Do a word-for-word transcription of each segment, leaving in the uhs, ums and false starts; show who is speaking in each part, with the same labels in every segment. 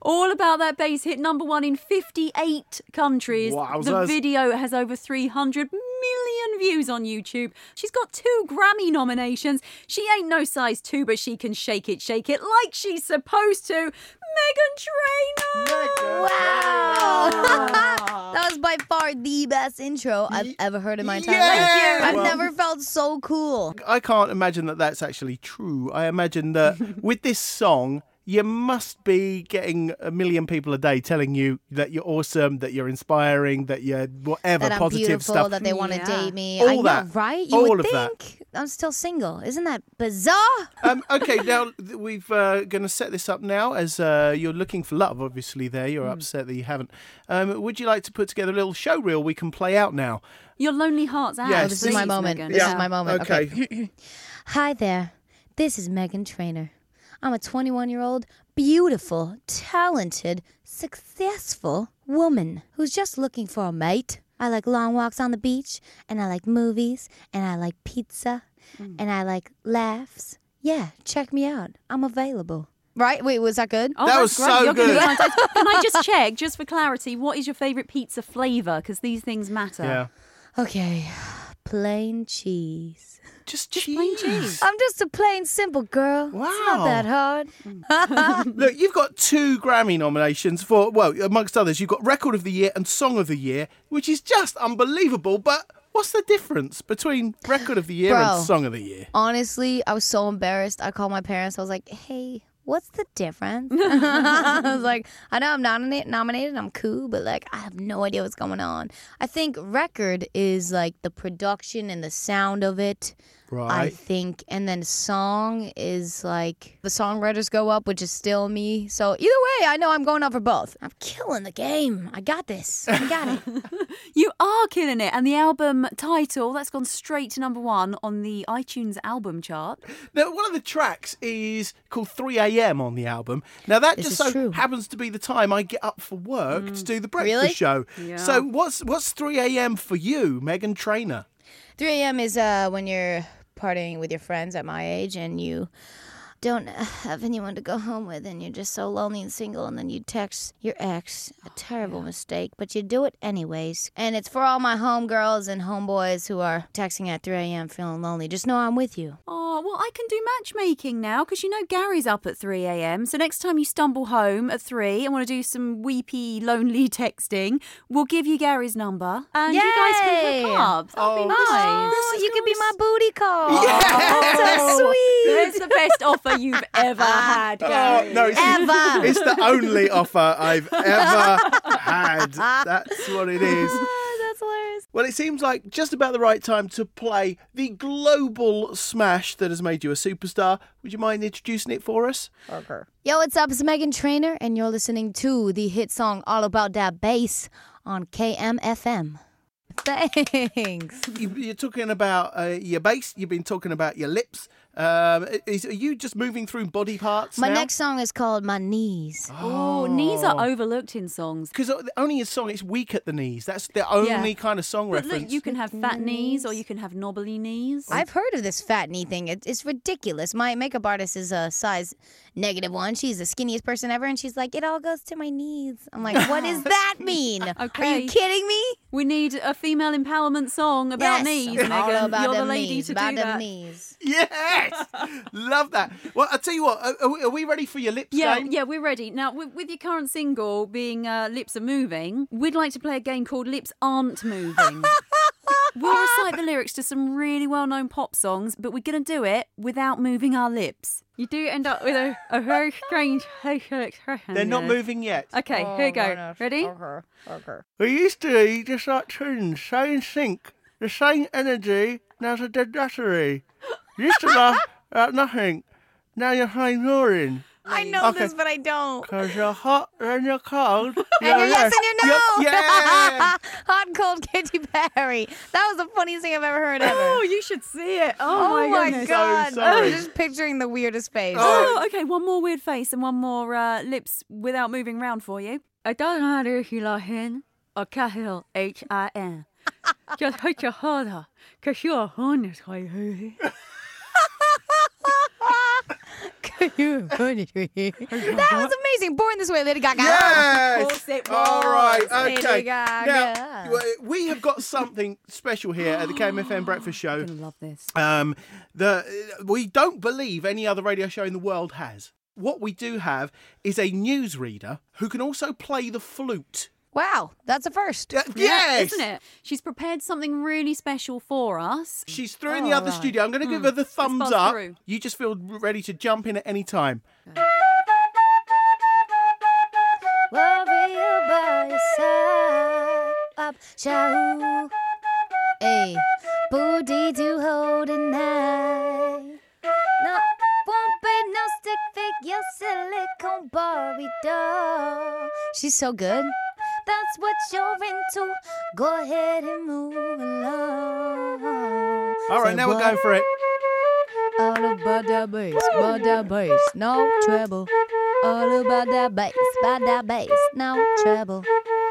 Speaker 1: All About That Bass hit number one in fifty-eight countries.
Speaker 2: Wowzers.
Speaker 1: The video has over three hundred million views on YouTube. She's got two Grammy nominations. She ain't no size two, but she can shake it, shake it like she's supposed to. Meghan Trainor!
Speaker 3: Wow! That was by far the best intro I've ever heard in my entire
Speaker 2: Yeah!
Speaker 3: life.
Speaker 1: Thank you.
Speaker 3: I've
Speaker 2: Well-
Speaker 3: never felt so cool.
Speaker 2: I can't imagine that that's actually true. I imagine that with this song, you must be getting a million people a day telling you that you're awesome, that you're inspiring, that you're whatever
Speaker 3: That I'm
Speaker 2: positive
Speaker 3: beautiful,
Speaker 2: stuff.
Speaker 3: that they want to
Speaker 1: Yeah.
Speaker 3: date me.
Speaker 2: All
Speaker 3: I know,
Speaker 2: that.
Speaker 3: right? You
Speaker 2: All
Speaker 3: would
Speaker 2: of that.
Speaker 3: think I'm still single. Isn't that bizarre?
Speaker 2: um, okay, now th- we've uh, going to set this up now as uh, you're looking for love. Obviously, there you're upset that you haven't. Um, would you like to put together a little show reel we can play out now?
Speaker 1: Your lonely heart's out.
Speaker 2: Yes.
Speaker 3: Oh, this is my
Speaker 1: Please,
Speaker 3: moment.
Speaker 1: Meghan.
Speaker 3: This
Speaker 1: Yeah.
Speaker 3: is my moment.
Speaker 2: Okay.
Speaker 3: Okay. Hi there. This is Meghan Trainor. I'm a twenty-one-year-old, beautiful, talented, successful woman who's just looking for a mate. I like long walks on the beach, and I like movies, and I like pizza, and I like laughs. Yeah, check me out. I'm available. Right? Wait, was that good?
Speaker 1: Oh,
Speaker 2: That
Speaker 1: that's
Speaker 2: was
Speaker 1: great.
Speaker 2: so
Speaker 1: You're gonna
Speaker 2: good.
Speaker 1: be fantastic. Can I just check, just for clarity, what is your favourite pizza flavour? Because these things matter.
Speaker 2: Yeah.
Speaker 3: Okay, plain cheese.
Speaker 2: Just,
Speaker 1: Just
Speaker 2: cheese.
Speaker 1: plain cheese.
Speaker 3: I'm just a plain, simple girl. It's
Speaker 2: Wow.
Speaker 3: not that hard.
Speaker 2: Look, you've got two Grammy nominations for, well, amongst others, you've got Record of the Year and Song of the Year, which is just unbelievable. But what's the difference between Record of the Year
Speaker 3: Bro.
Speaker 2: and Song of the Year?
Speaker 3: Honestly, I was so embarrassed. I called my parents. I was like, hey, what's the difference? I was like, I know I'm nominated, nominated, I'm cool, but like, I have no idea what's going on. I think record is like the production and the sound of it. I
Speaker 2: Right.
Speaker 3: think, and then song is like the songwriters go up, which is still me. So either way, I know I'm going up for both. I'm killing the game. I got this. I got it.
Speaker 1: You are killing it. And the album title, that's gone straight to number one on the iTunes album chart.
Speaker 2: Now, one of the tracks is called three a.m. on the album. Now, that
Speaker 3: This
Speaker 2: just
Speaker 3: is
Speaker 2: so
Speaker 3: true.
Speaker 2: happens to be the time I get up for work to do the breakfast
Speaker 3: Really?
Speaker 2: show.
Speaker 1: Yeah.
Speaker 2: So what's what's three a.m. for you, Meghan Trainor?
Speaker 3: three a.m. is uh, when you're partying with your friends at my age and you don't have anyone to go home with and you're just so lonely and single, and then you text your ex. A terrible mistake, but you do it anyways. And it's for all my homegirls and homeboys who are texting at three a.m. feeling lonely. Just know I'm with you.
Speaker 1: Oh, well, I can do matchmaking now because you know Gary's up at three a.m. So next time you stumble home at three and want to do some weepy, lonely texting, we'll give you Gary's number and you guys can
Speaker 3: Yay!
Speaker 1: hook up. That'd
Speaker 2: Oh,
Speaker 1: be
Speaker 2: this is-
Speaker 1: nice.
Speaker 3: Oh, you could be my booty call.
Speaker 2: Yeah.
Speaker 3: So sweet.
Speaker 1: It's the best offer you've ever had, Gary.
Speaker 2: Oh, no, it's,
Speaker 3: Ever.
Speaker 2: it's the only offer I've ever had. That's what it is.
Speaker 3: That's hilarious.
Speaker 2: Well, it seems like just about the right time to play the global smash that has made you a superstar. Would you mind introducing it for us?
Speaker 3: Yo, what's up? It's Meghan Trainor, and you're listening to the hit song All About That Bass on K M F M. Thanks.
Speaker 2: You, you're talking about uh, your bass. You've been talking about your lips. Um, is, are you just moving through body parts
Speaker 3: My
Speaker 2: now?
Speaker 3: next song is called My Knees.
Speaker 1: Oh, knees are overlooked in songs.
Speaker 2: Because only a song, it's weak at the knees. That's the only
Speaker 1: Yeah.
Speaker 2: kind of song
Speaker 1: But
Speaker 2: reference.
Speaker 1: look, you can have fat knees or you can have knobbly knees.
Speaker 3: I've heard of this fat knee thing. It, it's ridiculous. My makeup artist is a size negative one. She's the skinniest person ever, and she's like, it all goes to my knees. I'm like, what does that mean? Are
Speaker 1: Okay.
Speaker 3: you kidding me?
Speaker 1: We need a female empowerment song about
Speaker 3: yes.
Speaker 1: knees,
Speaker 3: All
Speaker 1: Megan.
Speaker 3: about
Speaker 1: You're the
Speaker 3: them
Speaker 1: lady
Speaker 3: knees.
Speaker 1: to
Speaker 3: about
Speaker 1: do
Speaker 3: them
Speaker 1: that.
Speaker 3: knees.
Speaker 2: Yes! Love that. Well, I'll tell you what, are, are we- are we ready for your lips
Speaker 1: Yeah,
Speaker 2: game?
Speaker 1: yeah, we're ready. Now, with, with your current single being uh, Lips Are Moving, we'd like to play a game called Lips Aren't Moving. We'll recite the lyrics to some really well-known pop songs, but we're going to do it without moving our lips. You do end up with a, a very strange facial expression.
Speaker 2: They're not
Speaker 1: there.
Speaker 2: moving yet.
Speaker 1: Okay, here we go. Ready?
Speaker 3: Okay. Okay.
Speaker 2: We used to be just like twins, so in sync. The same energy, now's a dead battery. Used to laugh at nothing, now you're ignoring.
Speaker 3: I know
Speaker 2: Okay.
Speaker 3: this, but I don't.
Speaker 2: Cause you're hot and you're cold.
Speaker 3: And you're yes and you're no.
Speaker 2: Yep, yeah.
Speaker 3: Hot and cold Katy Perry. That was the funniest thing I've ever heard ever.
Speaker 1: Oh, you should see it. Oh,
Speaker 3: Oh my
Speaker 1: goodness.
Speaker 3: god.
Speaker 2: sorry.
Speaker 3: I'm just picturing the weirdest face.
Speaker 1: Oh, okay, one more weird face and one more uh, lips without moving round for you. I don't know if you like him or capital H I N. Just hit your harder, because you're honest, baby.
Speaker 3: That was amazing. Born This Way, Lady Gaga.
Speaker 2: Yes.
Speaker 1: Of course it
Speaker 2: All right.
Speaker 3: Lady
Speaker 2: Okay.
Speaker 3: Gaga.
Speaker 2: Now we have got something special here at the K M F M Breakfast Show.
Speaker 1: I'm gonna love this.
Speaker 2: Um, the we don't believe any other radio show in the world has. What we do have is a newsreader who can also play the flute.
Speaker 3: Wow, that's a first.
Speaker 2: Uh,
Speaker 1: Yeah,
Speaker 2: yes,
Speaker 1: isn't it? She's prepared something really special for us.
Speaker 2: She's through in the
Speaker 3: All
Speaker 2: other
Speaker 3: right.
Speaker 2: studio. I'm going to give her the thumbs
Speaker 1: buzz
Speaker 2: up.
Speaker 1: through.
Speaker 2: You just feel ready to jump in at any time.
Speaker 3: Worry about yourself. Up, shall. Hey, booty to hold tonight. No, won't be no stick figure silicone Barbie doll. She's so good. That's what you're into. Go ahead and move along.
Speaker 2: All right,
Speaker 3: Say
Speaker 2: now we're
Speaker 3: what?
Speaker 2: going for it.
Speaker 3: All about that bass, about that bass, no trouble. All about that bass, about that bass, no trouble.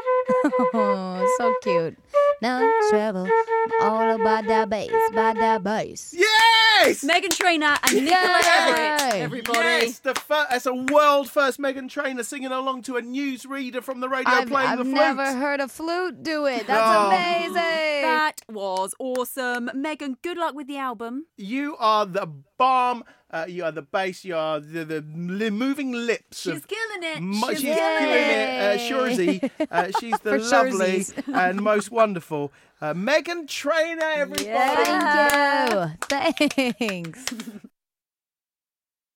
Speaker 3: So cute. No trouble. All about that bass, about that bass.
Speaker 2: Yes!
Speaker 1: Megan Trainor and Nicola
Speaker 3: Yay!
Speaker 1: Everett. Everybody.
Speaker 2: Yes, the fir- that's a world first Megan Trainor singing along to a newsreader from the radio
Speaker 3: I've,
Speaker 2: playing
Speaker 3: I've
Speaker 2: the flute.
Speaker 3: never heard a flute do it. That's
Speaker 2: Oh.
Speaker 3: amazing.
Speaker 1: That was awesome. Megan, good luck with the album.
Speaker 2: You are the bomb. Uh, you are the bass. You are the, the li- moving lips.
Speaker 1: She's
Speaker 2: of
Speaker 1: killing it.
Speaker 2: Mo-
Speaker 1: She's
Speaker 2: she's
Speaker 1: killing
Speaker 2: killing
Speaker 1: it.
Speaker 2: it. Uh, Shurzy. Uh, she's the
Speaker 3: For
Speaker 2: lovely
Speaker 3: Shurzies.
Speaker 2: and most wonderful uh, Megan Trainor, everybody.
Speaker 3: Thank you. Thanks.